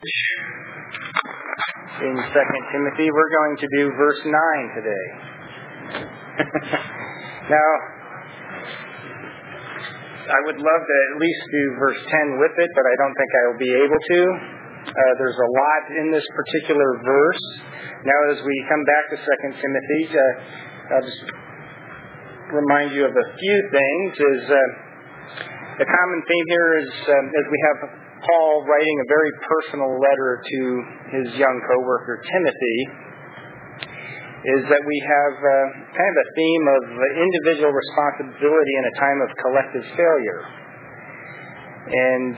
In 2 Timothy, we're going to do verse 9 today. Now, I would love to at least do verse 10 with it, but I don't think I will be able to. There's a lot in this particular verse. Now, as we come back to 2 Timothy, I'll just remind you of a few things. The common theme here is, as we have Paul writing a very personal letter to his young co-worker Timothy, is that we have kind of a theme of individual responsibility in a time of collective failure. And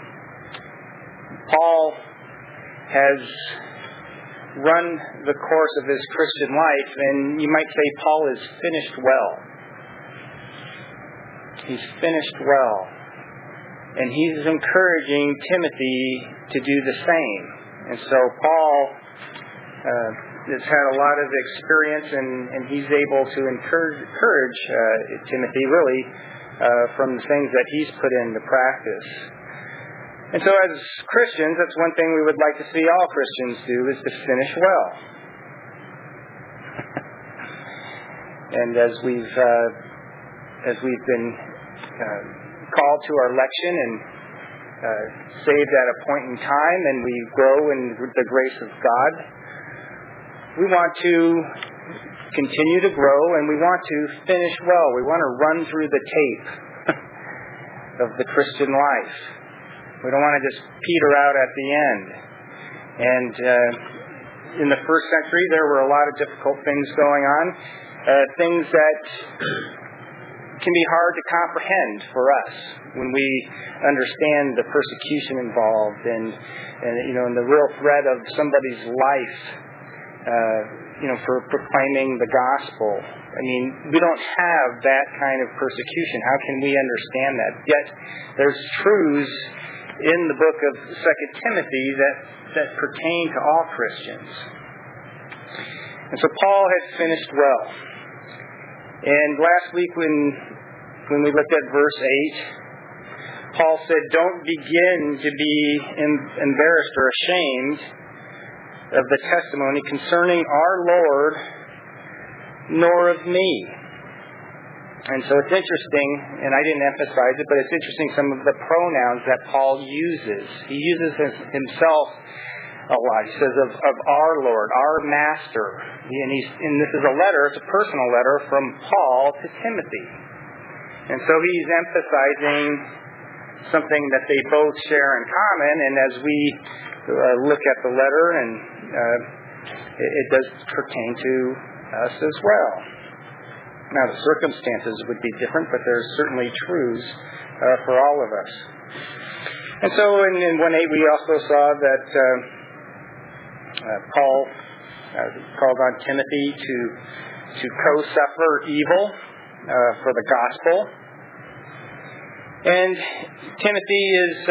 Paul has run the course of his Christian life, and you might say Paul is finished well. He's finished well. And he's encouraging Timothy to do the same. And so Paul has had a lot of experience, and he's able to encourage Timothy, really, from the things that he's put into practice. And so as Christians, that's one thing we would like to see all Christians do, is to finish well. And as we've been called to our election and saved at a point in time, and we grow in the grace of God, we want to continue to grow, and we want to finish well. We want to run through the tape of the Christian life. We don't want to just peter out at the end. And in the first century, there were a lot of difficult things going on, things that can be hard to comprehend for us when we understand the persecution involved and the real threat of somebody's life, for proclaiming the gospel. I mean, we don't have that kind of persecution. How can we understand that? Yet, there's truths in the book of 2 Timothy that pertain to all Christians. And so Paul had finished well. And last week when we looked at verse 8, Paul said, "Don't begin to be embarrassed or ashamed of the testimony concerning our Lord, nor of me." And so it's interesting, and I didn't emphasize it, but it's interesting some of the pronouns that Paul uses. He uses himself a lot. He says of our Lord, our Master. And this is a letter, it's a personal letter from Paul to Timothy. And so he's emphasizing something that they both share in common, and as we look at the letter, and it does pertain to us as well. Now, the circumstances would be different, but there's certainly truths for all of us. And so in 1:8, we also saw that Paul called on Timothy to co-suffer evil for the gospel. And Timothy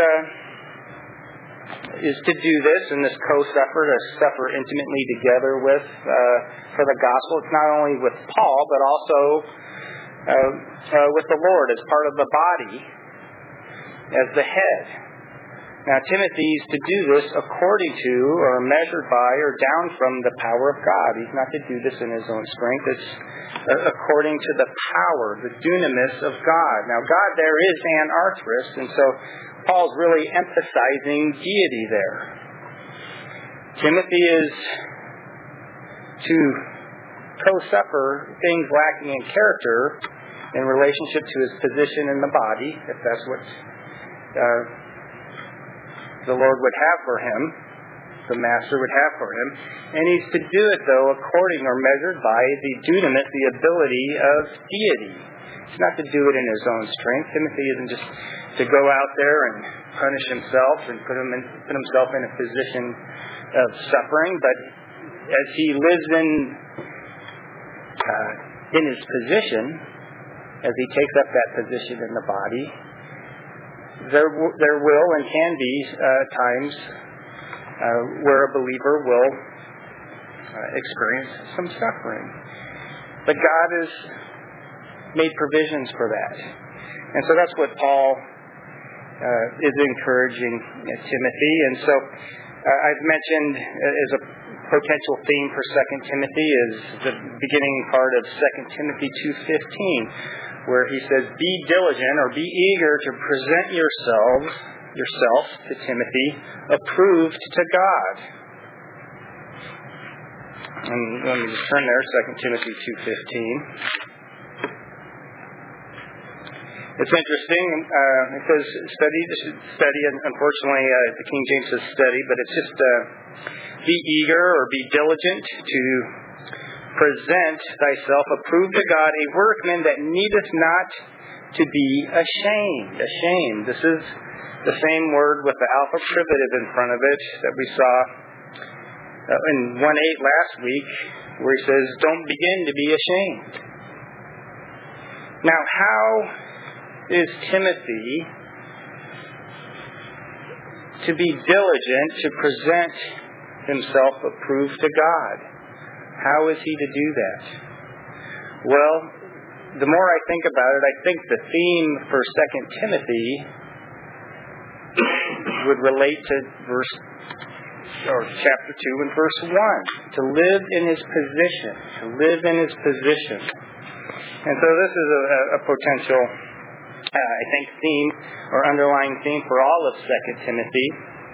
is to do this, and this co-suffer, to suffer intimately together with for the gospel. It's not only with Paul, but also with the Lord as part of the body, as the head. Now, Timothy is to do this according to, or measured by, or down from the power of God. He's not to do this in his own strength. It's according to the power, the dunamis of God. Now, God there is anarthrous, and so Paul's really emphasizing deity there. Timothy is to co-suffer things lacking in character in relationship to his position in the body, if that's what the Lord would have for him, the Master would have for him. And he's to do it, though, according or measured by the dunamis, the ability of deity. He's not to do it in his own strength. Timothy isn't just to go out there and punish himself and put himself in a position of suffering, but as he lives in his position, as he takes up that position in the body, there will and can be times where a believer will experience some suffering. But God has made provisions for that. And so that's what Paul is encouraging Timothy. And so I've mentioned as a potential theme for 2 Timothy is the beginning part of 2 Timothy 2:15, where he says, "Be diligent," or "be eager to present yourself to Timothy, approved to God." And let me just turn there, 2 Timothy 2:15. It's interesting. It says study. Unfortunately, the King James says study, but it's just be eager or be diligent to present thyself approved to God, a workman that needeth not to be ashamed. Ashamed. This is the same word with the alpha privative in front of it that we saw in 1:8 last week, where he says, "Don't begin to be ashamed." Now, how is Timothy to be diligent to present himself approved to God? How is he to do that? Well, the more I think about it, I think the theme for 2 Timothy would relate to chapter 2 and verse 1. To live in his position. To live in his position. And so this is a potential I think theme or underlying theme for all of 2 Timothy.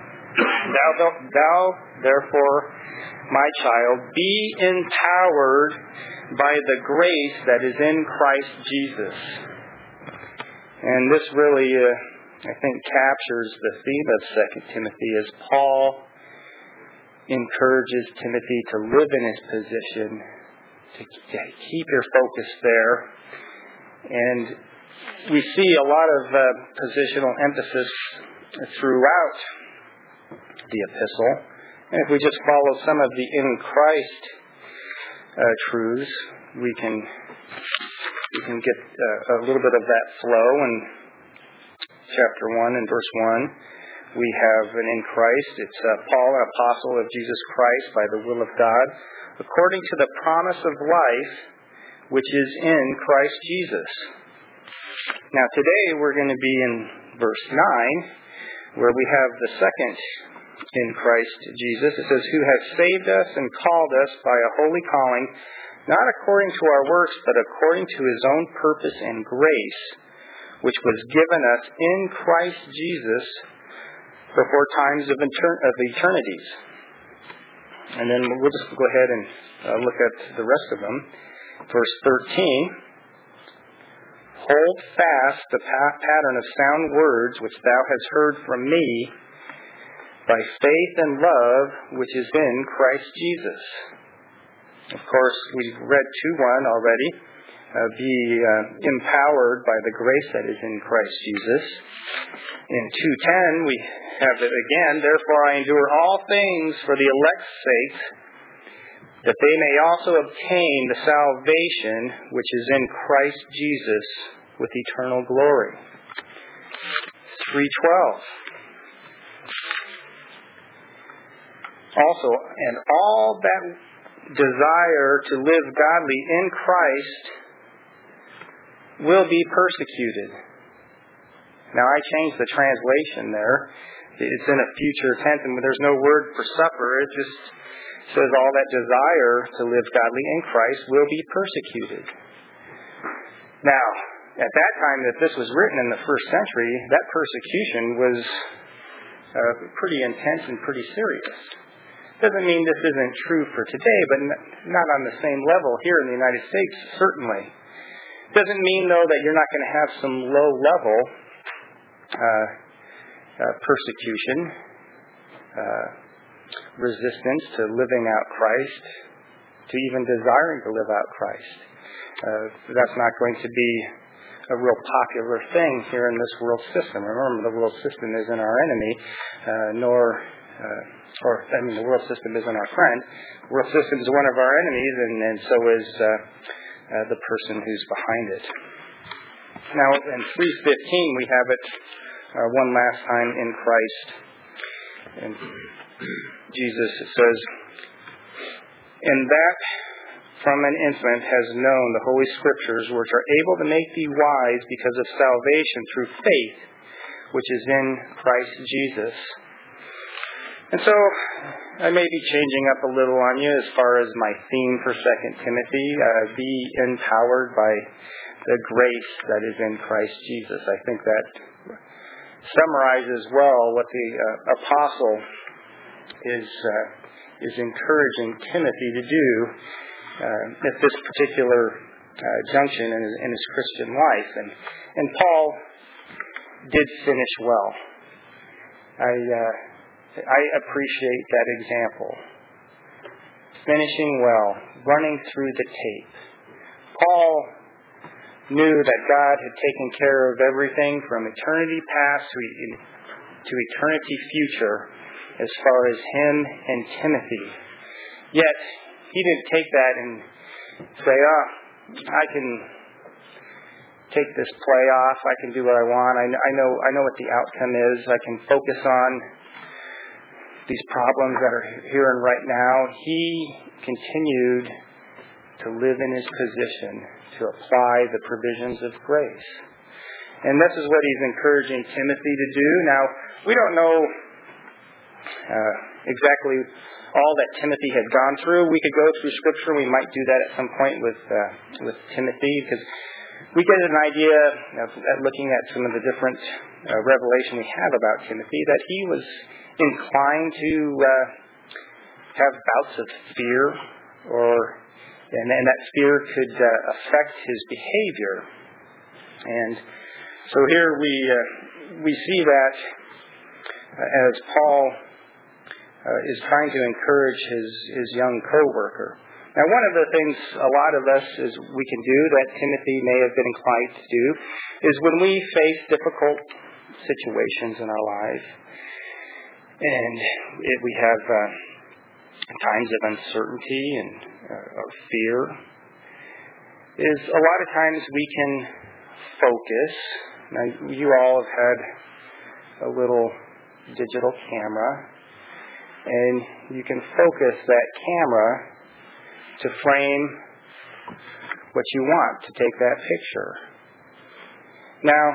Thou therefore, my child, be empowered by the grace that is in Christ Jesus. And this really, I think, captures the theme of 2 Timothy as Paul encourages Timothy to live in his position, to keep your focus there. And we see a lot of positional emphasis throughout the epistle. And if we just follow some of the in Christ truths, we can get a little bit of that flow. In chapter 1 and verse 1, we have an in Christ. It's Paul, an apostle of Jesus Christ by the will of God, according to the promise of life which is in Christ Jesus. Now today we're going to be in verse 9, where we have the second in Christ Jesus. It says, "Who has saved us and called us by a holy calling, not according to our works, but according to his own purpose and grace, which was given us in Christ Jesus before times of eternities." And then we'll just go ahead and look at the rest of them. Verse 13, "Hold fast the pattern of sound words which thou hast heard from me, by faith and love which is in Christ Jesus." Of course, we've read 2:1 already. Be empowered by the grace that is in Christ Jesus. In 2:10, we have it again. "Therefore I endure all things for the elect's sake, that they may also obtain the salvation which is in Christ Jesus with eternal glory." 3:12. "Also, and all that desire to live godly in Christ will be persecuted." Now, I changed the translation there. It's in a future tense, and there's no word for suffer. It just says all that desire to live godly in Christ will be persecuted. Now, at that time that this was written in the first century, that persecution was pretty intense and pretty serious. Doesn't mean this isn't true for today, but not on the same level here in the United States, certainly. Doesn't mean, though, that you're not going to have some low-level persecution, resistance to living out Christ, to even desiring to live out Christ. That's not going to be a real popular thing here in this world system. Remember, the world system isn't our enemy, the world system isn't our friend. The world system is one of our enemies, and so is the person who's behind it. Now, in 3:15, we have it one last time in Christ. And Jesus, it says, "And that from an infant has known the Holy Scriptures, which are able to make thee wise because of salvation through faith, which is in Christ Jesus." And so I may be changing up a little on you as far as my theme for 2 Timothy, be empowered by the grace that is in Christ Jesus. I think that summarizes well what the apostle is encouraging Timothy to do at this particular junction in his Christian life. And Paul did finish well. I appreciate that example. Finishing well, running through the tape. Paul knew that God had taken care of everything from eternity past to eternity future as far as him and Timothy. Yet, he didn't take that and say, I can take this play off. I can do what I want. I know what the outcome is. I can focus on these problems that are here and right now. He continued to live in his position to apply the provisions of grace. And this is what he's encouraging Timothy to do. Now, we don't know exactly all that Timothy had gone through. We could go through Scripture. We might do that at some point with Timothy, because we get an idea at looking at some of the different revelation we have about Timothy that he was inclined to have bouts of fear, and that fear could affect his behavior. And so here we see that as Paul is trying to encourage his young co-worker. Now, one of the things a lot of us we can do that Timothy may have been inclined to do is when we face difficult situations in our life, and we have times of uncertainty and of fear, is a lot of times we can focus. Now, you all have had a little digital camera, and you can focus that camera to frame what you want to take that picture. Now,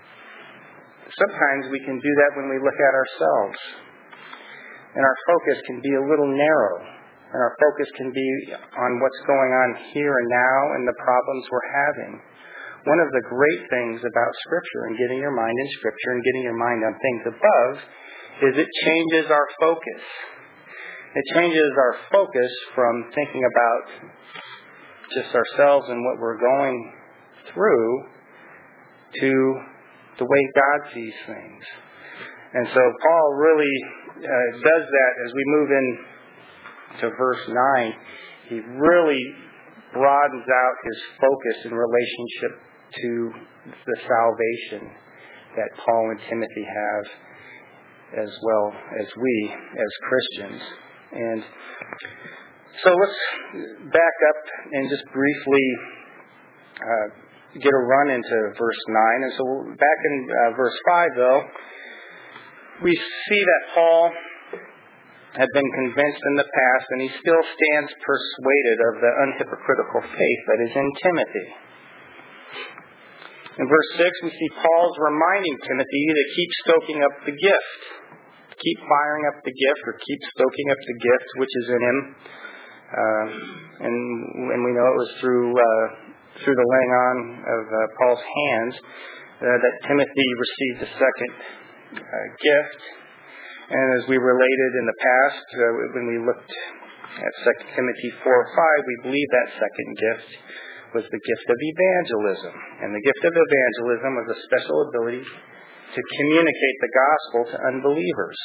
sometimes we can do that when we look at ourselves, and our focus can be a little narrow, and our focus can be on what's going on here and now and the problems we're having. One of the great things about Scripture and getting your mind in Scripture and getting your mind on things above is it changes our focus. It changes our focus from thinking about just ourselves and what we're going through to the way God sees things. And so Paul really does that as we move into verse 9. He really broadens out his focus in relationship to the salvation that Paul and Timothy have, as well as we as Christians. And so let's back up and just briefly get a run into verse 9. And so back in verse 5, though, we see that Paul had been convinced in the past, and he still stands persuaded of the unhypocritical faith that is in Timothy. In verse 6, we see Paul's reminding Timothy to keep stoking up the gift. Keep firing up the gift, or keep stoking up the gift which is in him. And we know it was through the laying on of Paul's hands that Timothy received the second gift. And as we related in the past, when we looked at 2 Timothy 4:5, we believe that second gift was the gift of evangelism. And the gift of evangelism was a special ability to communicate the gospel to unbelievers.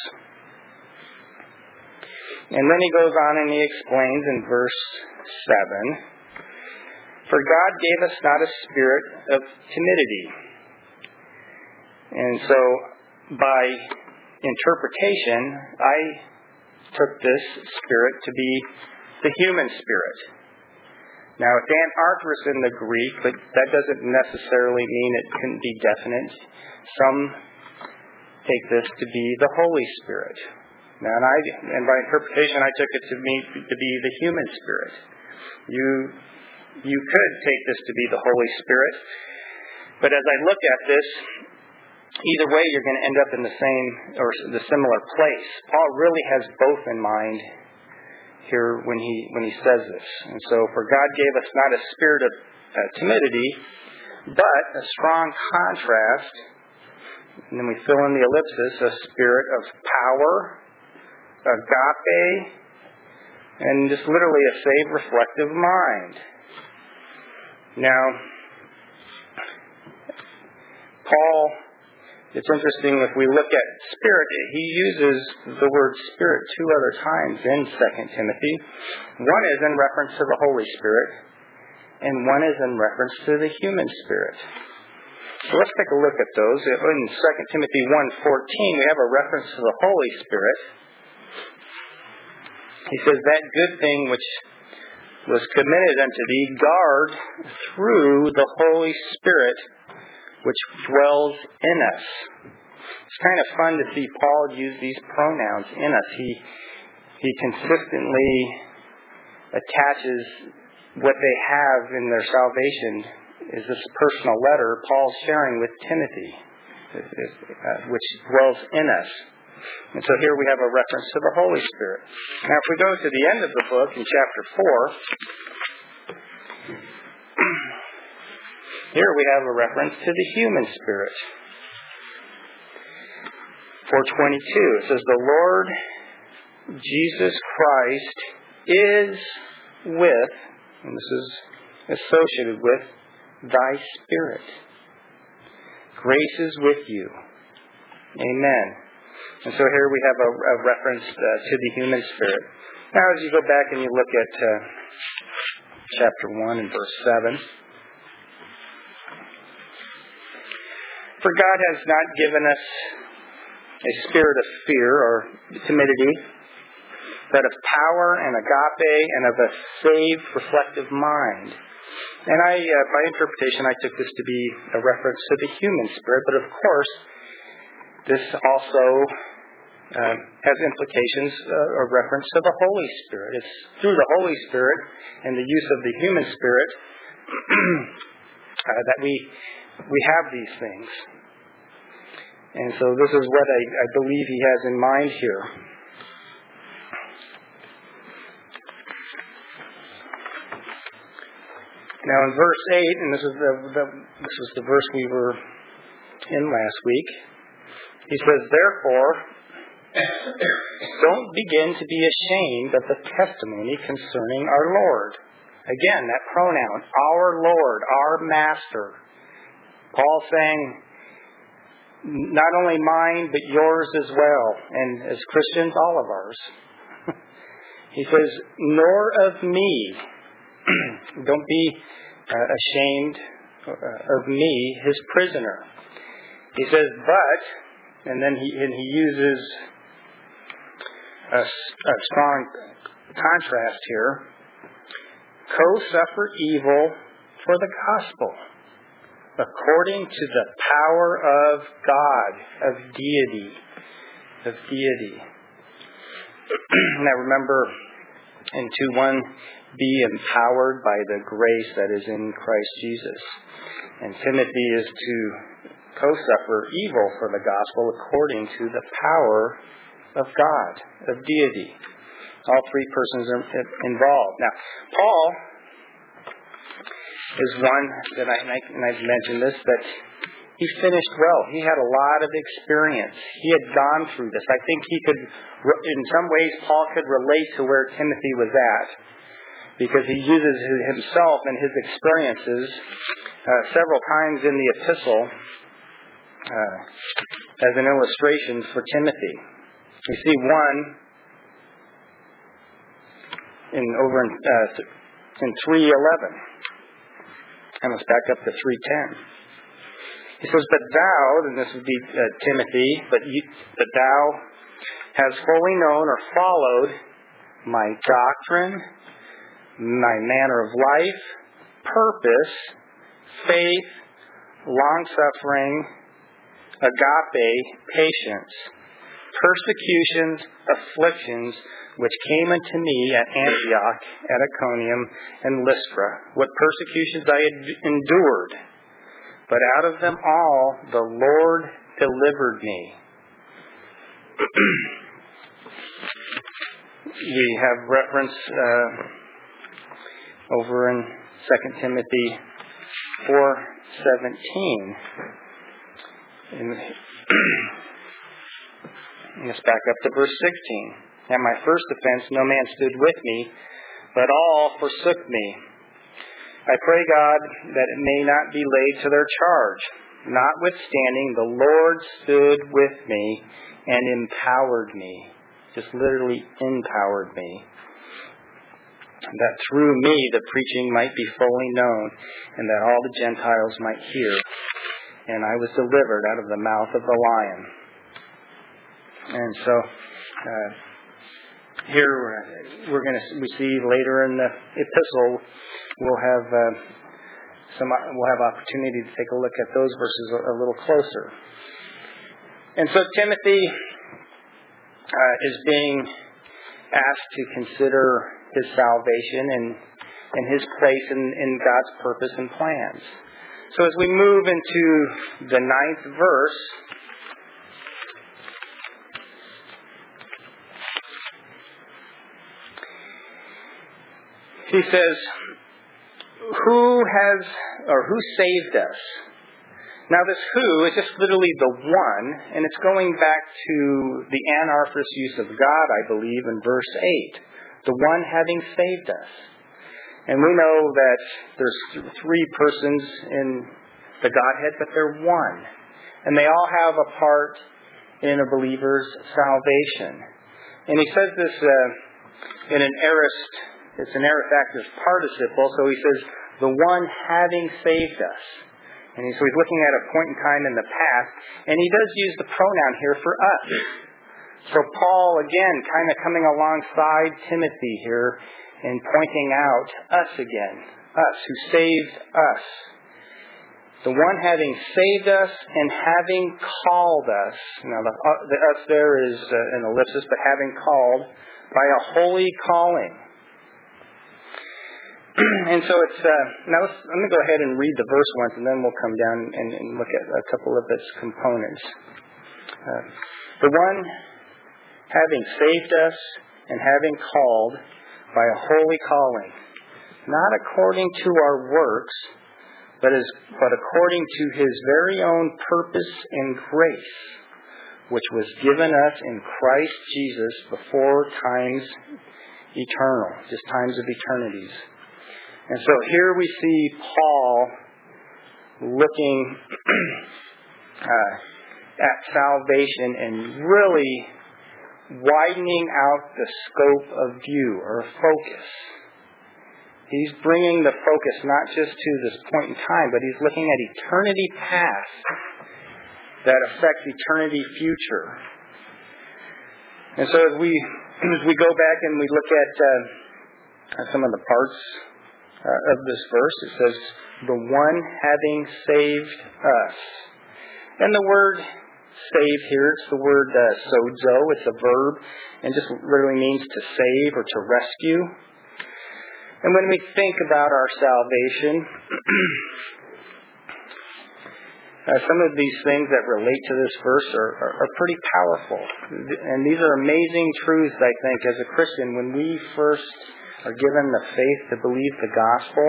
And then he goes on and he explains in verse 7, "For God gave us not a spirit of timidity." And so, by interpretation, I took this spirit to be the human spirit. Now, it's anarthros in the Greek, but that doesn't necessarily mean it couldn't be definite. Some take this to be the Holy Spirit. Now, and by interpretation, I took it to be the human spirit. You could take this to be the Holy Spirit, but as I look at this, either way, you're going to end up in the same or the similar place. Paul really has both in mind here when he says this. And so, for God gave us not a spirit of timidity, but a strong contrast, and then we fill in the ellipsis, a spirit of power, agape, and just literally a saved, reflective mind. Now, Paul, it's interesting if we look at spirit, he uses the word spirit 2 other times in 2 Timothy. One is in reference to the Holy Spirit, and one is in reference to the human spirit. So let's take a look at those. In 2 Timothy 1:14, we have a reference to the Holy Spirit. He says, that good thing which was committed unto thee, guard through the Holy Spirit which dwells in us. It's kind of fun to see Paul use these pronouns, in us. He consistently attaches what they have in their salvation is this personal letter Paul's sharing with Timothy, which dwells in us. And so here we have a reference to the Holy Spirit. Now if we go to the end of the book in chapter 4, here we have a reference to the human spirit. 4:22, it says, the Lord Jesus Christ is with, and this is associated with, thy spirit. Grace is with you. Amen. And so here we have a reference to the human spirit. Now as you go back and you look at chapter 1 and verse 7, for God has not given us a spirit of fear or timidity, but of power and agape and of a saved, reflective mind. And by interpretation, I took this to be a reference to the human spirit, but of course, this also has implications, a reference to the Holy Spirit. It's through the Holy Spirit and the use of the human spirit that we have these things. And so this is what I believe he has in mind here. Now in verse 8, and this was the verse we were in last week, he says, therefore, don't begin to be ashamed of the testimony concerning our Lord. Again, that pronoun, our Lord, our Master. Paul saying, not only mine, but yours as well, and as Christians, all of ours. He says, nor of me. Don't be ashamed of me, his prisoner. He says, but, and then he uses a strong contrast here, co-suffer evil for the gospel, according to the power of God, of deity. Now remember in 2:1, be empowered by the grace that is in Christ Jesus. And Timothy is to co-suffer evil for the gospel according to the power of God, of deity. All three persons are involved. Now, Paul is one that I've mentioned this, that he finished well. He had a lot of experience. He had gone through this. I think he could, in some ways, Paul could relate to where Timothy was at, because he uses himself and his experiences several times in the epistle as an illustration for Timothy. You see one over in 3:11. I must back up to 3:10. He says, but thou, and this would be Timothy, but thou hast fully known or followed my doctrine, my manner of life, purpose, faith, long-suffering, agape, patience, persecutions, afflictions, which came unto me at Antioch, at Iconium, and Lystra, what persecutions I had endured. But out of them all the Lord delivered me. We have reference over in 2 Timothy 4:17. Let's back up to verse 16. At my first offense, no man stood with me, but all forsook me. I pray God that it may not be laid to their charge. Notwithstanding, the Lord stood with me and empowered me. Just literally empowered me. That through me the preaching might be fully known, and that all the Gentiles might hear. And I was delivered out of the mouth of the lion. And so, here we're going to see later in the epistle, we'll have opportunity to take a look at those verses a little closer. And so Timothy is being asked to consider his salvation and his place in God's purpose and plans. So as we move into the 9th verse, he says, who saved us? Now this who is just literally the one, and it's going back to the anarthrous use of God, I believe, in verse 8. The one having saved us. And we know that there's 3 persons in the Godhead, but they're one. And they all have a part in a believer's salvation. And he says this in an aorist, it's an aorist active participle, so he says, the one having saved us. And so he's looking at a point in time in the past, and he does use the pronoun here for us. So Paul, again, kind of coming alongside Timothy here and pointing out us again, us who saved us. The one having saved us and having called us. Now the us there is an ellipsis, but having called by a holy calling. And so it's, now I'm going to go ahead and read the verse once, and then we'll come down and look at a couple of its components. The one having saved us and having called by a holy calling, not according to our works, but according to his very own purpose and grace, which was given us in Christ Jesus before times eternal, just times of eternities. And so here we see Paul looking at salvation and really widening out the scope of view or focus. He's bringing the focus not just to this point in time, but he's looking at eternity past that affects eternity future. And so as we go back and we look at some of the parts of this verse, it says, the one having saved us. And the word save here, it's the word sozo, it's a verb, and just literally means to save or to rescue. And when we think about our salvation, some of these things that relate to this verse are pretty powerful. And these are amazing truths, I think, as a Christian. When we first are given the faith to believe the gospel,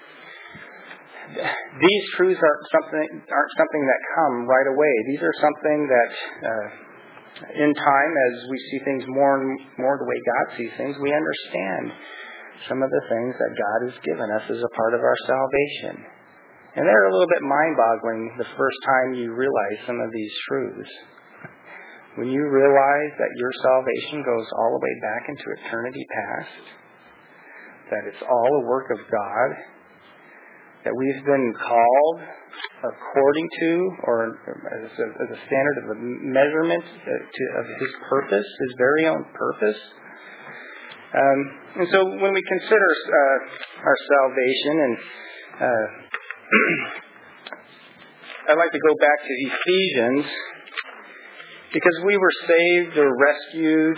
these truths aren't something that come right away. These are something that in time, as we see things more and more the way God sees things, we understand some of the things that God has given us as a part of our salvation. And they're a little bit mind-boggling the first time you realize some of these truths. When you realize that your salvation goes all the way back into eternity past, that it's all a work of God, that we've been called according to, or as a standard of a measurement of his purpose, his very own purpose. And so when we consider our salvation, and I'd like to go back to Ephesians, because we were saved or rescued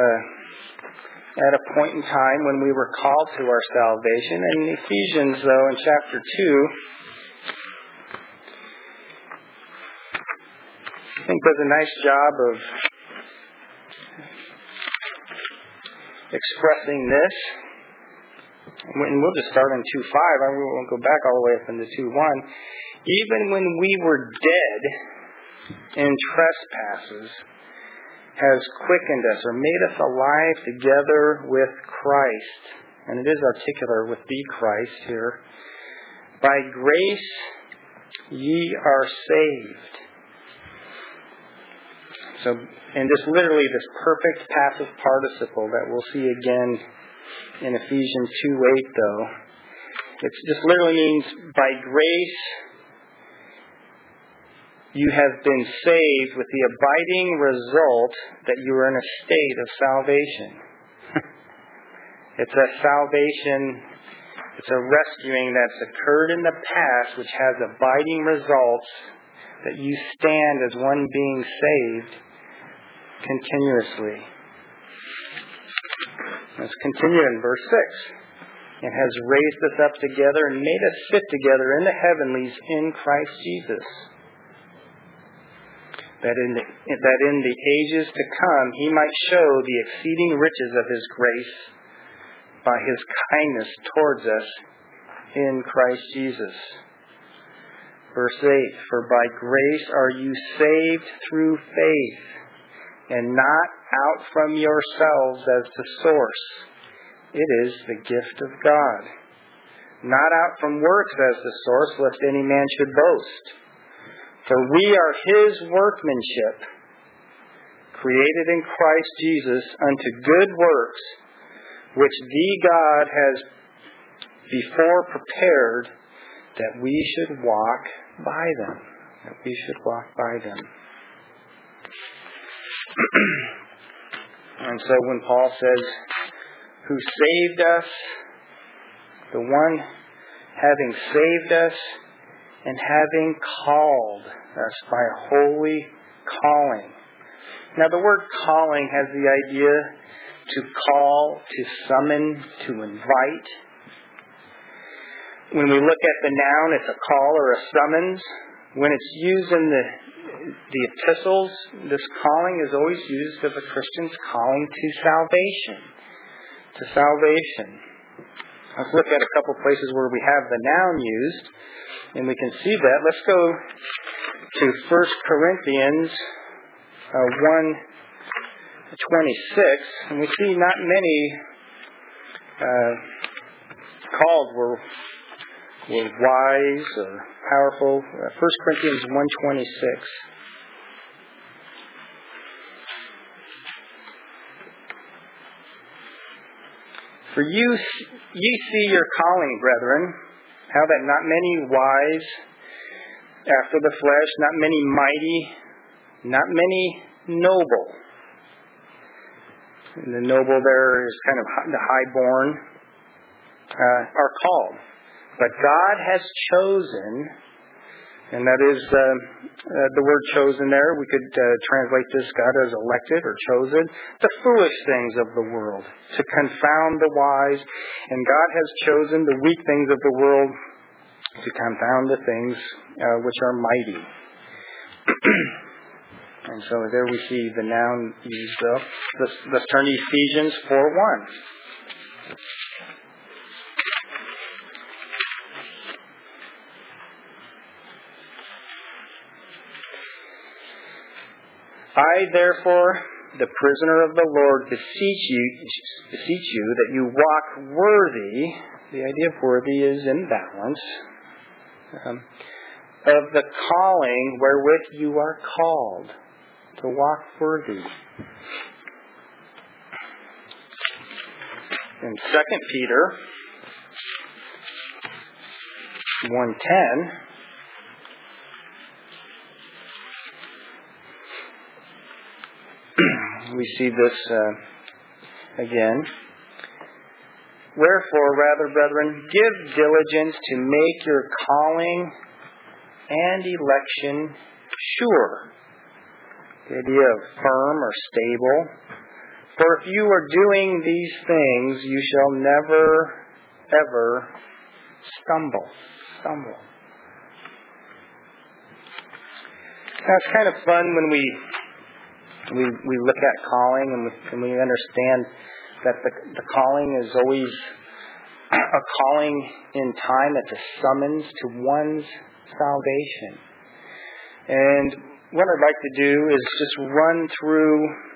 at a point in time when we were called to our salvation. And in Ephesians, though, in chapter 2, think, does a nice job of expressing this. And we'll just start in 2:5. We won't go back all the way up into 2:1. Even when we were dead in trespasses, has quickened us or made us alive together with Christ. And it is articular with the Christ here. By grace ye are saved. So, and this literally, this perfect passive participle that we'll see again in Ephesians 2:8 though. It just literally means by grace you have been saved with the abiding result that you are in a state of salvation. It's a salvation, it's a rescuing that's occurred in the past which has abiding results that you stand as one being saved continuously. Let's continue in verse 6. And has raised us up together and made us sit together in the heavenlies in Christ Jesus. That in the ages to come he might show the exceeding riches of his grace by his kindness towards us in Christ Jesus. Verse 8, for by grace are you saved through faith, and not out from yourselves as the source. It is the gift of God. Not out from works as the source, lest any man should boast. For we are his workmanship, created in Christ Jesus unto good works, which the God has before prepared that we should walk by them. That we should walk by them. And so when Paul says, who saved us, the one having saved us and having called us by a holy calling. Now the word calling has the idea to call, to summon, to invite. When we look at the noun, it's a call or a summons. When it's used in the epistles, this calling is always used of a Christian's calling to salvation. To salvation. Let's look at a couple places where we have the noun used, and we can see that. Let's go to 1 Corinthians 1:26, and we see not many called were wise or powerful. 1 Corinthians 1:26. For ye see your calling, brethren, how that not many wise after the flesh, not many mighty, not many noble. And the noble there is kind of the highborn, are called. But God has chosen, and that is the word chosen there. We could translate this, God has elected or chosen the foolish things of the world to confound the wise. And God has chosen the weak things of the world to confound the things which are mighty. And so there we see the noun used though. Let's turn to Ephesians 4:1. I, therefore, the prisoner of the Lord, beseech you that you walk worthy. The idea of worthy is in balance. Of the calling wherewith you are called. To walk worthy. In 2 Peter 1:10, we see this again. Wherefore, rather, brethren, give diligence to make your calling and election sure. The idea of firm or stable. For if you are doing these things, you shall never, ever stumble. Now, it's kind of fun when we look at calling and we understand that the calling is always a calling in time. It's a summons to one's salvation. And what I'd like to do is just run through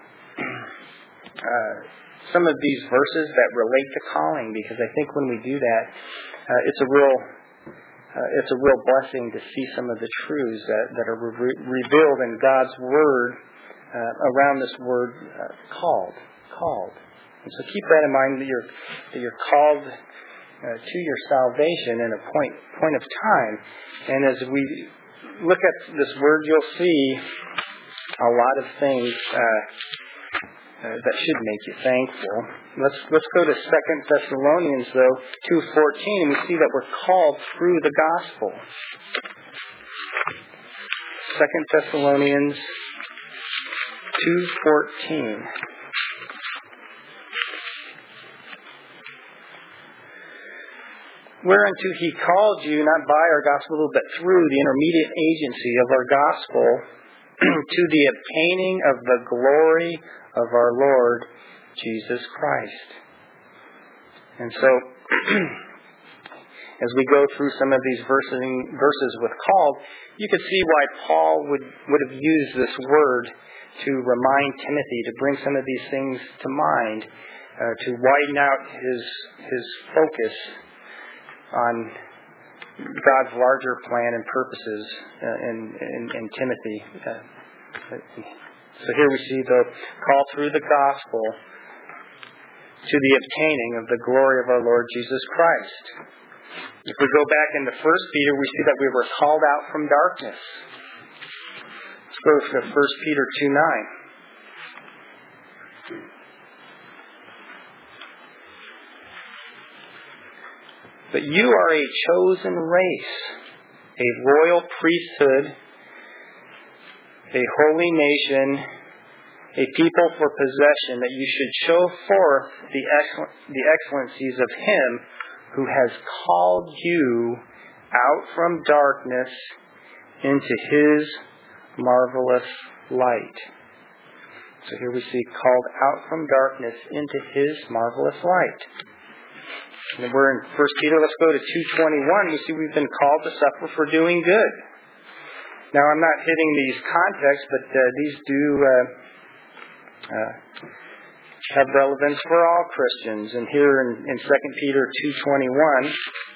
some of these verses that relate to calling, because I think when we do that, it's a real blessing to see some of the truths that are revealed in God's Word around this word called. And so keep that in mind, that you're called to your salvation in a point of time. And as we look at this word, you'll see a lot of things that should make you thankful. Let's go to 2 Thessalonians, though, 2:14, and we see that we're called through the gospel. 2 Thessalonians 2:14. Whereunto he called you, not by our gospel, but through the intermediate agency of our gospel, to the obtaining of the glory of our Lord Jesus Christ. And so, as we go through some of these verses with called, you can see why Paul would have used this word to remind Timothy, to bring some of these things to mind, to widen out his focus on God's larger plan and purposes in Timothy. So here we see the call through the gospel to the obtaining of the glory of our Lord Jesus Christ. If we go back into 1 Peter, we see that we were called out from darkness. Let's go to 1 Peter 2:9. But you are a chosen race, a royal priesthood, a holy nation, a people for possession, that you should show forth the excellencies of Him who has called you out from darkness into His marvelous light. So here we see called out from darkness into His marvelous light. And we're in 1 Peter. Let's go to 2:21. You see we've been called to suffer for doing good. Now, I'm not hitting these contexts, but these do have relevance for all Christians. And here in 2 Peter 2:21,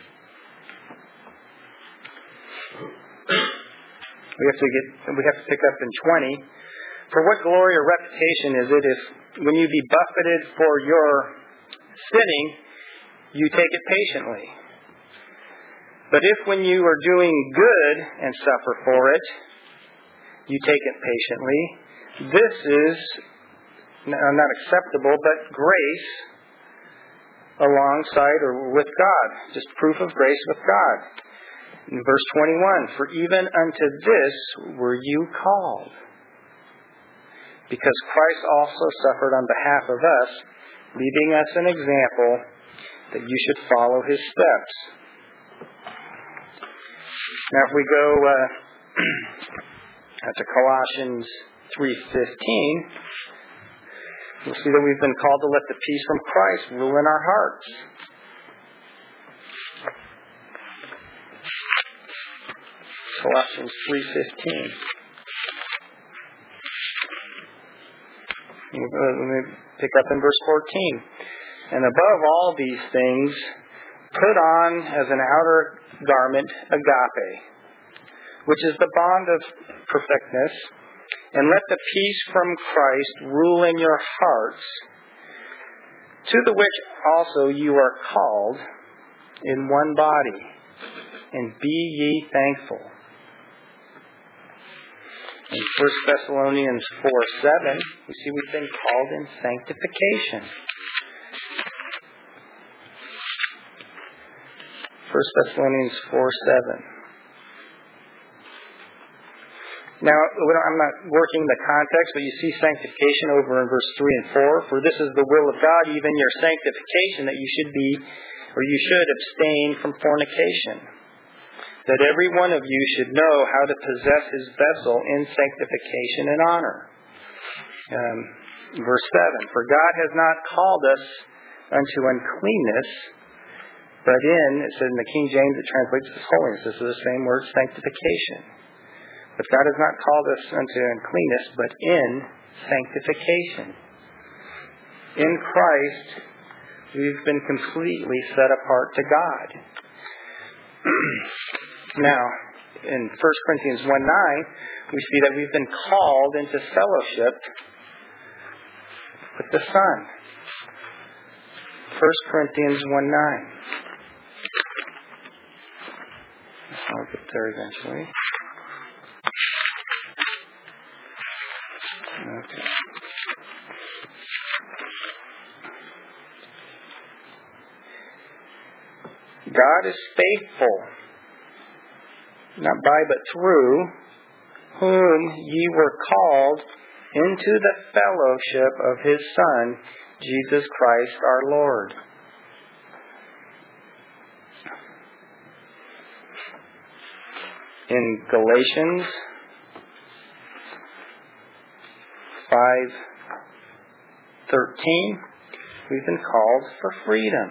we have to pick up in 20. For what glory or reputation is it if, when you be buffeted for your sinning, you take it patiently? But if when you are doing good and suffer for it, you take it patiently, this is not acceptable, but grace alongside or with God. Just proof of grace with God. In verse 21, for even unto this were you called, because Christ also suffered on behalf of us, leaving us an example that you should follow His steps. Now, if we go to Colossians 3:15, we'll see that we've been called to let the peace from Christ rule in our hearts. Colossians 3:15. Let me pick up in verse 14. And above all these things, put on as an outer garment agape, which is the bond of perfectness, and let the peace from Christ rule in your hearts, to the which also you are called in one body, and be ye thankful. In 1 Thessalonians 4:7, we see we've been called in sanctification. 1 Thessalonians 4:7. Now, I'm not working the context, but you see sanctification over in verse 3 and 4. For this is the will of God, even your sanctification, that you should abstain from fornication. that every one of you should know how to possess his vessel in sanctification and honor. Verse 7, for God has not called us unto uncleanness, but it says in the King James, it translates as holiness. This is the same word, sanctification. But God has not called us unto uncleanness, but in sanctification. In Christ, we've been completely set apart to God. Now, in 1 Corinthians 1:9, we see that we've been called into fellowship with the Son. 1 Corinthians 1:9. I'll get there eventually. Okay. God is faithful, not by but through whom ye were called into the fellowship of his Son, Jesus Christ our Lord. In Galatians 5:13, we've been called for freedom.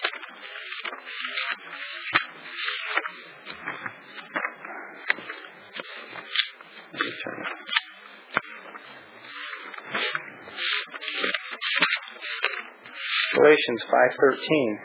Galatians 5:13.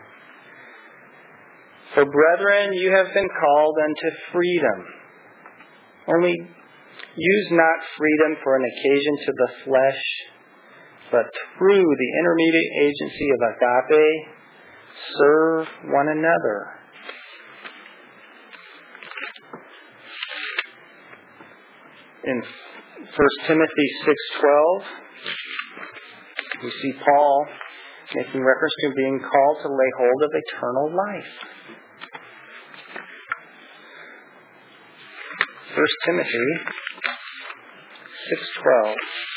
For brethren, you have been called unto freedom. Only use not freedom for an occasion to the flesh, but through the intermediate agency of agape, serve one another. In 1 Timothy 6:12, we see Paul making reference to being called to lay hold of eternal life. 1 Timothy 6:12.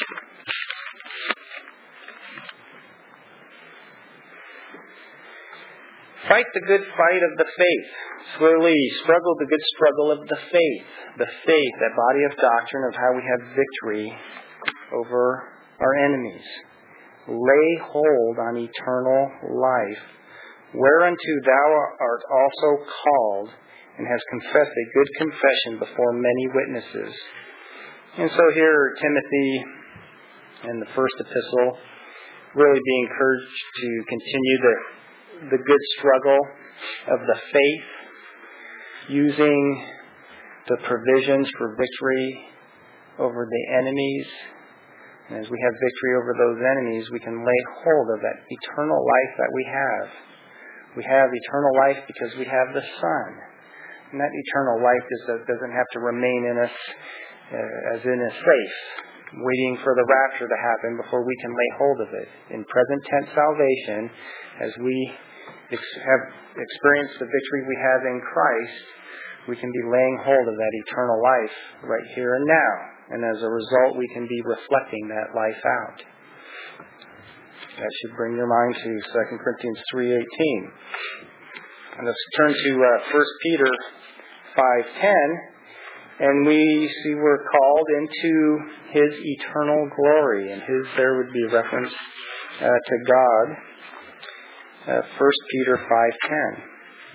Fight the good fight of the faith. Slowly struggle the good struggle of the faith. The faith, that body of doctrine of how we have victory over our enemies. Lay hold on eternal life, whereunto thou art also called, and has confessed a good confession before many witnesses. And so here, Timothy, in the first epistle, really being encouraged to continue the good struggle of the faith, using the provisions for victory over the enemies. And as we have victory over those enemies, we can lay hold of that eternal life that we have. We have eternal life because we have the Son. And that eternal life doesn't have to remain in us as in a safe, waiting for the rapture to happen before we can lay hold of it. In present tense salvation, as we have experienced the victory we have in Christ, we can be laying hold of that eternal life right here and now. And as a result, we can be reflecting that life out. That should bring your mind to 2 Corinthians 3:18. And let's turn to 1 Peter 5:10. And we see we're called into his eternal glory. And his there would be a reference to God. 1 Peter 5:10.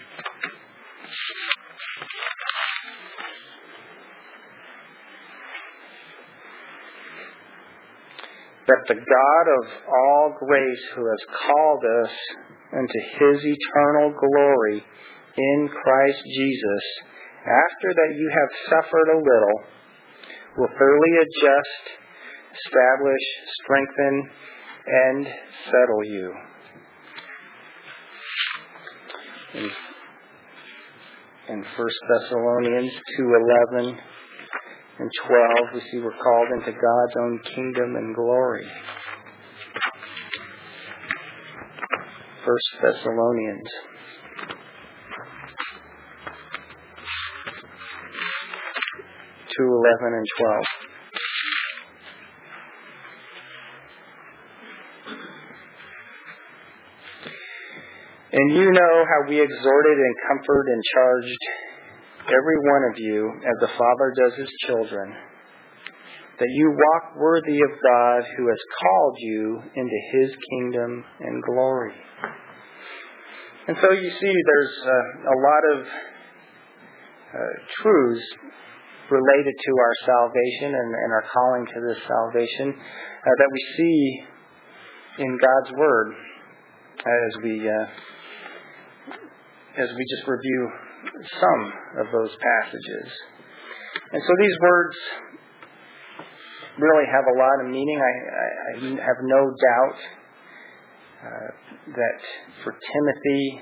That the God of all grace, who has called us unto his eternal glory in Christ Jesus, after that you have suffered a little, will thoroughly adjust, establish, strengthen, and settle you. In 1 Thessalonians 2:11 and 12, we see we're called into God's own kingdom and glory. 1 Thessalonians 2:11 and 12. And you know how we exhorted and comforted and charged every one of you, as the Father does his children, that you walk worthy of God who has called you into his kingdom and glory. And so you see there's a lot of truths related to our salvation and our calling to this salvation that we see in God's Word as we just review some of those passages. And so these words really have a lot of meaning. I have no doubt that for Timothy,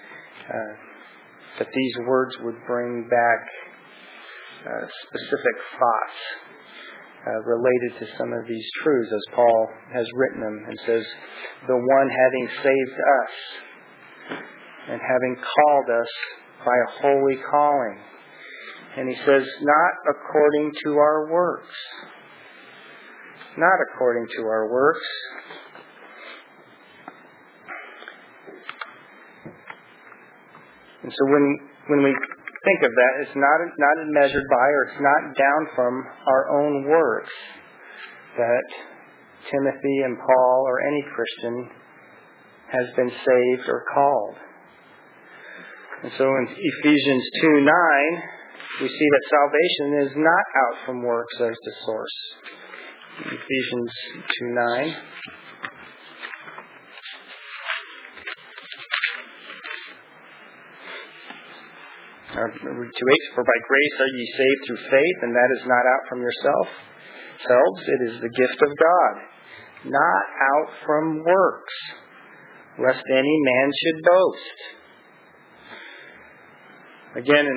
that these words would bring back specific thoughts related to some of these truths, as Paul has written them, and says, the one having saved us and having called us by a holy calling. And he says, not according to our works. Not according to our works. And so when we think of that, it's not measured by, or it's not down from our own works that Timothy and Paul or any Christian has been saved or called. And so in Ephesians 2:9, we see that salvation is not out from works as the source. Ephesians 2:9. For by grace are ye saved through faith, and that is not out from yourselves. It is the gift of God, not out from works, lest any man should boast. Again,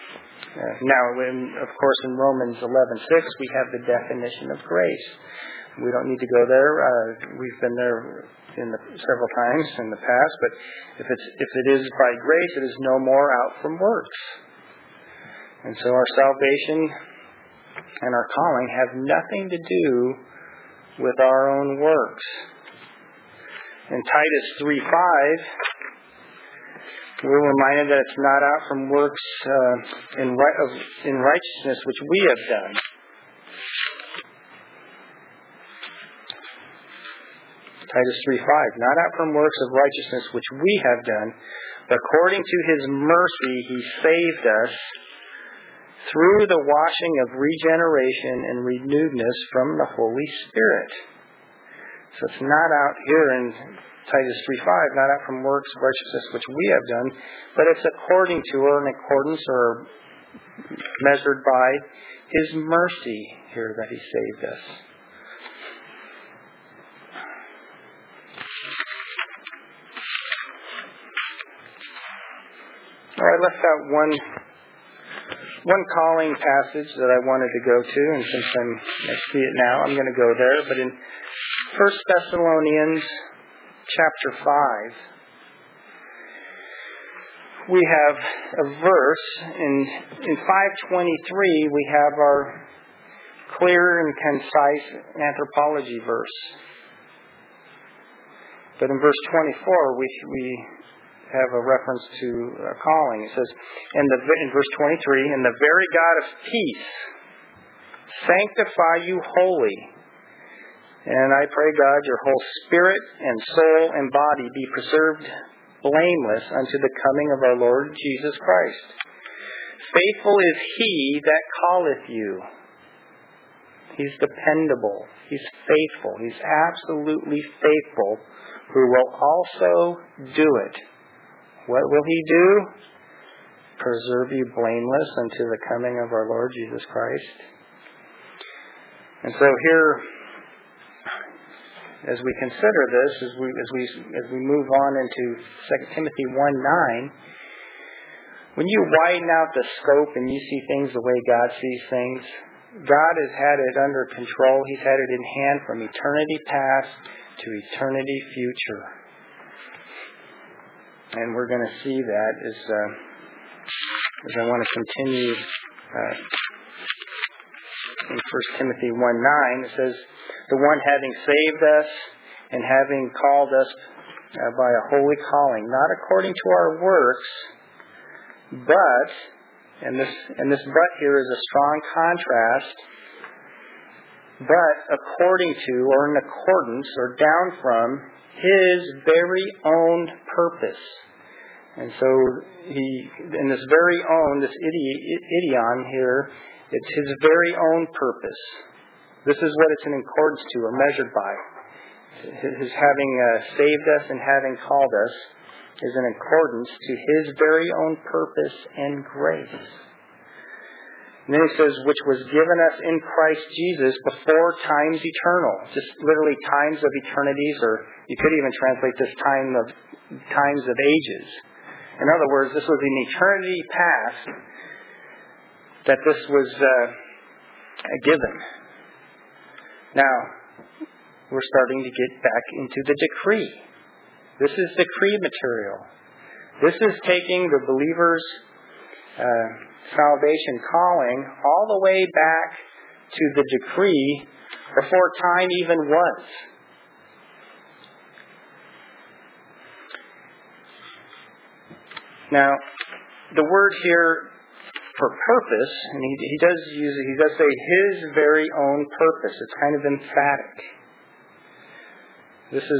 of course, in Romans 11:6, we have the definition of grace. We don't need to go there. We've been there several times in the past. But if it is by grace, it is no more out from works. And so our salvation and our calling have nothing to do with our own works. In Titus 3:5, we're reminded that it's not out from works in righteousness which we have done. Titus 3:5, not out from works of righteousness which we have done, but according to his mercy he saved us through the washing of regeneration and renewedness from the Holy Spirit. So it's not out here in Titus 3:5, not out from works of righteousness which we have done, but it's according to, or in accordance, or measured by his mercy here that he saved us. I left out one calling passage that I wanted to go to, and since I see it now, I'm going to go there. But in 1 Thessalonians chapter 5, we have a verse. In 5:23, we have our clear and concise anthropology verse. But in verse 24, we have a reference to a calling. It says, in verse 23, and the very God of peace sanctify you wholly. And I pray, God, your whole spirit and soul and body be preserved blameless unto the coming of our Lord Jesus Christ. Faithful is he that calleth you. He's dependable. He's faithful. He's absolutely faithful, who will also do it. What will he do? Preserve you blameless unto the coming of our Lord Jesus Christ. And so here, as we consider this, as we move on into 2 Timothy 1:9, when you widen out the scope and you see things the way God sees things, God has had it under control. He's had it in hand from eternity past to eternity future. And we're going to see that as I want to continue in 1 Timothy 1:9. It says, the one having saved us and having called us by a holy calling, not according to our works, but And this but here is a strong contrast. But according to, or in accordance, or down from, His very own purpose. And so in this very own, this idion here, it's His very own purpose. This is what it's in accordance to, or measured by. His having saved us and having called us is in accordance to His very own purpose and grace. And then he says, which was given us in Christ Jesus before times eternal. Just literally times of eternities, or you could even translate this times of ages. In other words, this was an eternity past that this was given. Now, we're starting to get back into the decree. This is decree material. This is taking the believer's salvation calling all the way back to the decree before time even was. Now, the word here for purpose, and he does say His very own purpose. It's kind of emphatic. This is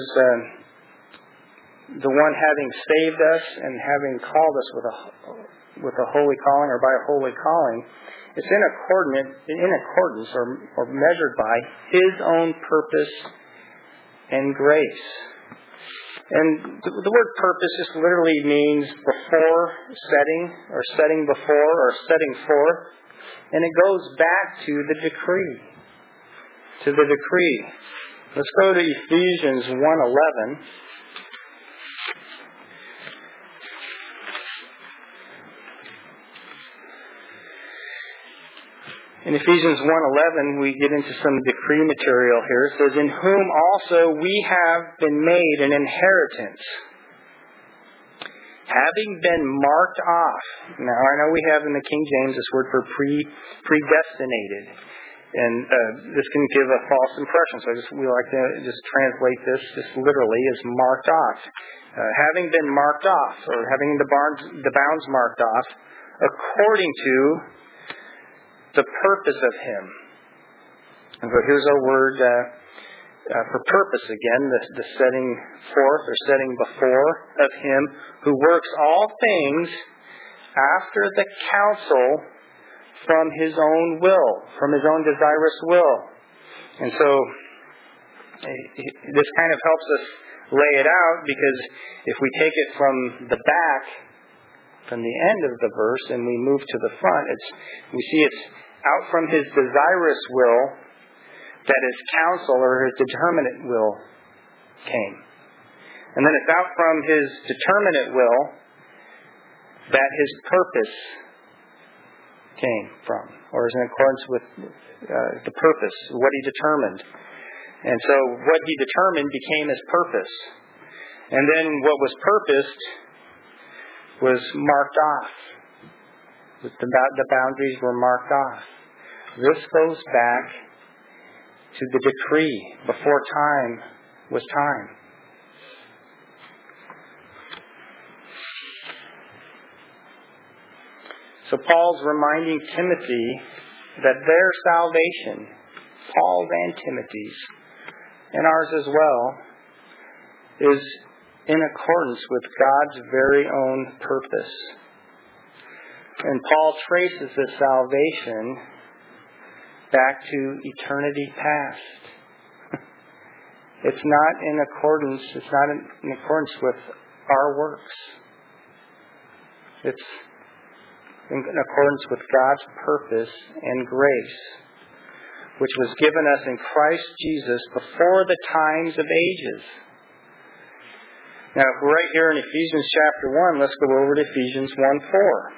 the one having saved us and having called us with a holy calling, or by a holy calling. It's in accordance or measured by His own purpose and grace. And the word purpose just literally means before setting, or setting before, or setting forth. And it goes back to the decree. To the decree. Let's go to Ephesians 1:11. In Ephesians 1:11, we get into some decree material here. It says, in whom also we have been made an inheritance, having been marked off. Now, I know we have in the King James this word for predestinated. And this can give a false impression. So we like to just translate this just literally as marked off. Having been marked off, or having the bounds marked off, according to the purpose of Him. And so here's our word for purpose again, the setting forth or setting before of Him who works all things after the counsel from His own will, from His own desirous will. And so this kind of helps us lay it out, because if we take it from the back, from the end of the verse, and we move to the front, we see it's out from His desirous will that His counsel or His determinate will came. And then it's out from His determinate will that His purpose came from, or is in accordance with the purpose, what He determined. And so what He determined became His purpose. And then what was purposed was marked off. The boundaries were marked off. This goes back to the decree before time was time. So Paul's reminding Timothy that their salvation, Paul's and Timothy's, and ours as well, is in accordance with God's very own purpose. And Paul traces this salvation back to eternity past. It's not in accordance with our works. It's in accordance with God's purpose and grace, which was given us in Christ Jesus before the times of ages. Now, if we're right here in Ephesians chapter 1, let's go over to Ephesians 1:4.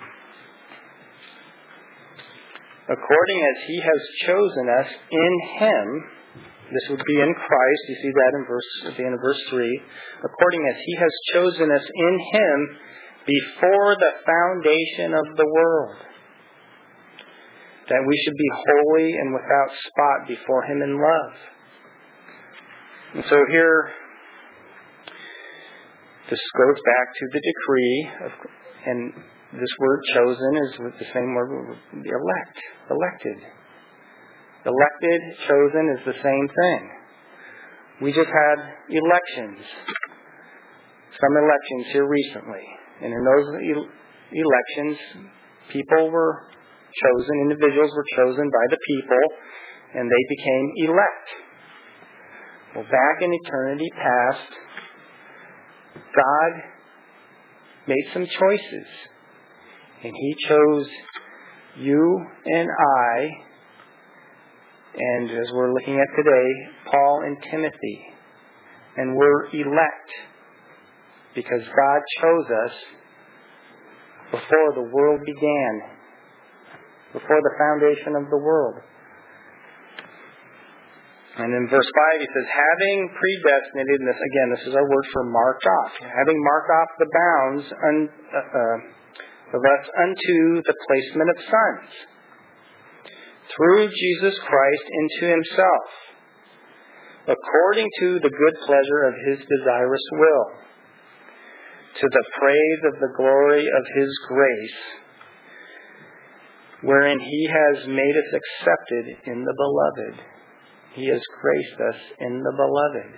According as He has chosen us in Him, this would be in Christ, you see that at the end of verse 3, according as He has chosen us in Him before the foundation of the world, that we should be holy and without spot before Him in love. And so here, this goes back to the decree, and this word chosen is with the same word, elected. Elected, chosen is the same thing. We just had elections, some elections here recently. And in those elections, people were chosen, individuals were chosen by the people, and they became elect. Well, back in eternity past, God made some choices. And He chose you and I, and as we're looking at today, Paul and Timothy. And we're elect because God chose us before the world began, before the foundation of the world. And in verse 5 he says, having predestinated, and this is our word for marked off, having marked off the bounds of us unto the placement of sons, through Jesus Christ into Himself, according to the good pleasure of His desirous will, to the praise of the glory of His grace, wherein He has made us accepted in the Beloved. He has graced us in the Beloved.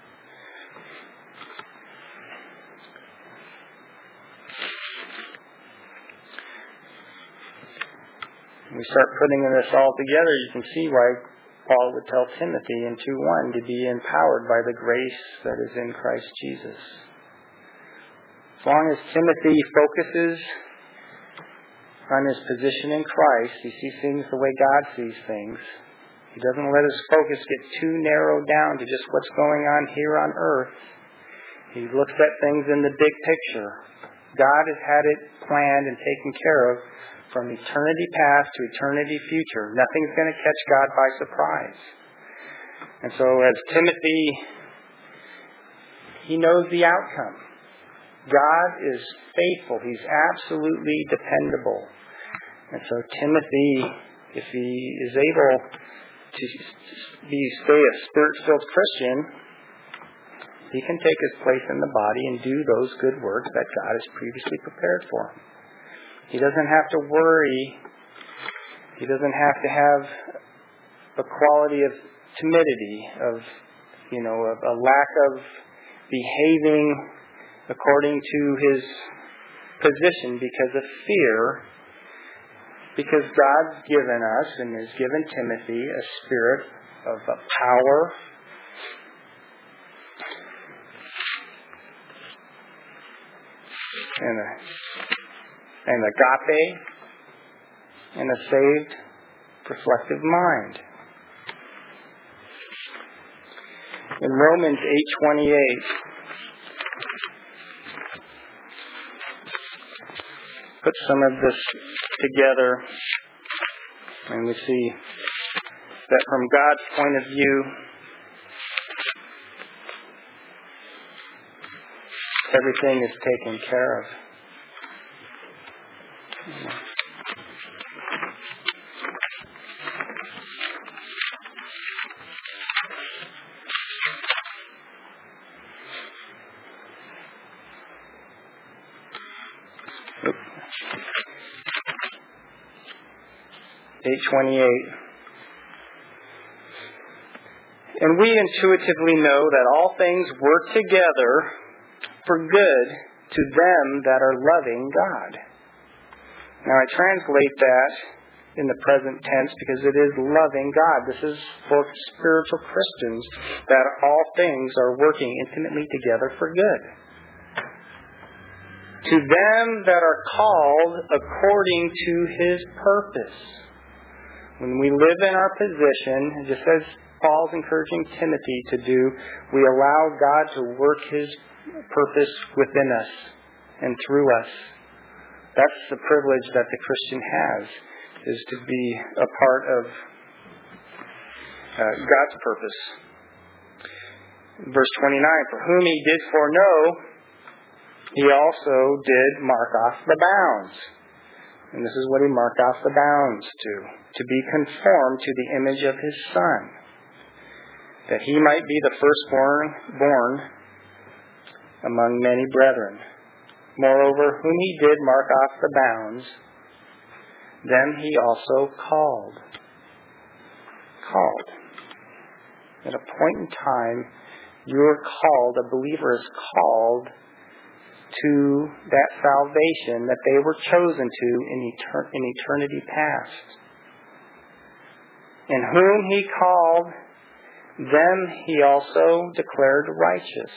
When we start putting this all together, you can see why Paul would tell Timothy in 2:1 to be empowered by the grace that is in Christ Jesus. As long as Timothy focuses on his position in Christ, he sees things the way God sees things. He doesn't let his focus get too narrowed down to just what's going on here on earth. He looks at things in the big picture. God has had it planned and taken care of from eternity past to eternity future. Nothing's going to catch God by surprise. And so as Timothy, he knows the outcome. God is faithful. He's absolutely dependable. And so Timothy, if he is able to stay a Spirit-filled Christian, he can take his place in the body and do those good works that God has previously prepared for him. He doesn't have to worry. He doesn't have to have a quality of timidity, of a lack of behaving according to his position because of fear, because God's given us and has given Timothy a spirit of power and agape and a saved, reflective mind. In Romans 8:28, put some of this together, and we see that from God's point of view, everything is taken care of. Oops. 8:28. And we intuitively know that all things work together for good to them that are loving God. Now I translate that in the present tense because it is loving God. This is for spiritual Christians, that all things are working intimately together for good. To them that are called according to His purpose. When we live in our position, just as Paul's encouraging Timothy to do, we allow God to work His purpose within us and through us. That's the privilege that the Christian has, is to be a part of God's purpose. Verse 29, for whom He did foreknow, He also did mark off the bounds. And this is what He marked off the bounds to be conformed to the image of His Son, that He might be the firstborn born among many brethren. Moreover, whom he did mark off the bounds, them he also called. Called. At a point in time, you're called, a believer is called to that salvation that they were chosen to in eternity past. And whom he called, them he also declared righteous.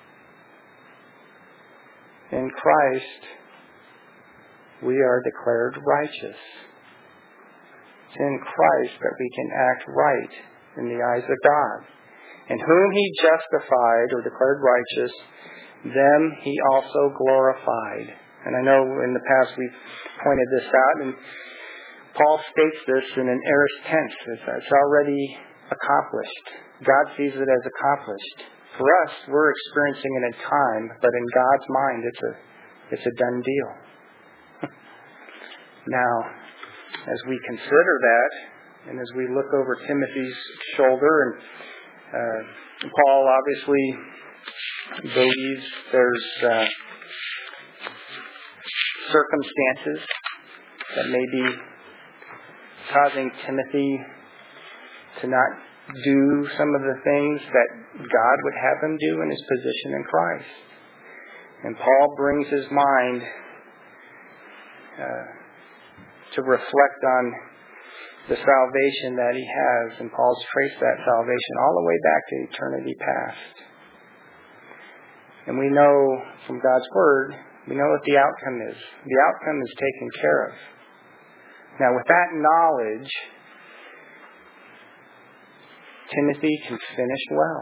In Christ, we are declared righteous. It's in Christ that we can act right in the eyes of God. And whom he justified or declared righteous, them he also glorified. And I know in the past we've pointed this out, and Paul states this in an aorist tense. It's already accomplished. God sees it as accomplished. For us, we're experiencing it in time, but in God's mind, it's a done deal. Now, as we consider that, and as we look over Timothy's shoulder, and Paul obviously believes there's circumstances that may be causing Timothy to not do some of the things that God would have him do in his position in Christ. And Paul brings his mind to reflect on the salvation that he has, and Paul's traced that salvation all the way back to eternity past. And we know from God's Word, we know what the outcome is. The outcome is taken care of. Now, with that knowledge, Timothy can finish well.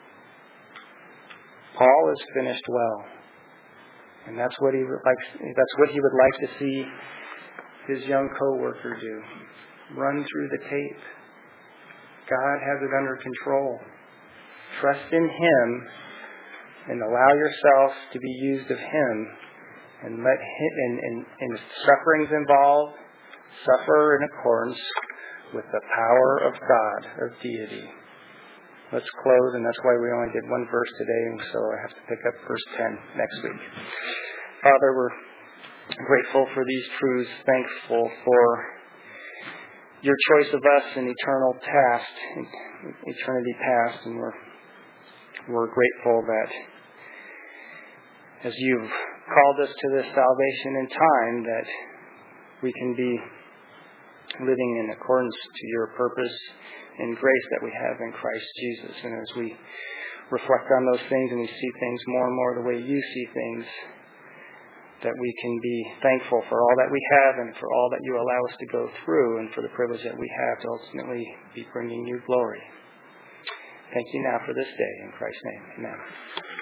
Paul has finished well. And that's what he would like to see his young co-worker do. Run through the tape. God has it under control. Trust in Him and allow yourself to be used of Him, and let Him, and if suffering's involved, suffer in accordance with the power of God, of deity. Let's close, and that's why we only did one verse today, and so I have to pick up verse 10 next week. Father, we're grateful for these truths, thankful for your choice of us in eternity past, and we're grateful that as you've called us to this salvation in time, that we can be living in accordance to your purpose and grace that we have in Christ Jesus. And as we reflect on those things and we see things more and more the way you see things, that we can be thankful for all that we have and for all that you allow us to go through, and for the privilege that we have to ultimately be bringing you glory. Thank you now for this day. In Christ's name, amen.